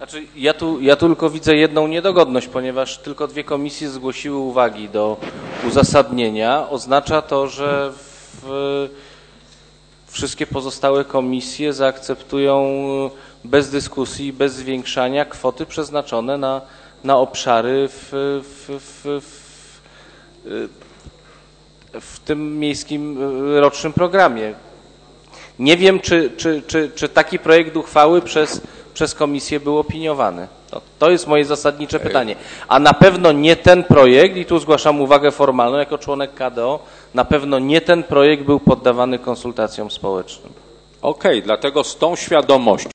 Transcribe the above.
Znaczy, ja tu tylko widzę jedną niedogodność, ponieważ tylko 2 komisje zgłosiły uwagi do uzasadnienia. Oznacza to, że wszystkie pozostałe komisje zaakceptują bez dyskusji, bez zwiększania kwoty przeznaczone na obszary w tym miejskim rocznym programie. Nie wiem, czy taki projekt uchwały przez komisję był opiniowany. To jest moje zasadnicze pytanie. A na pewno nie ten projekt, i tu zgłaszam uwagę formalną jako członek KDO, na pewno nie ten projekt był poddawany konsultacjom społecznym. Okej, dlatego z tą świadomością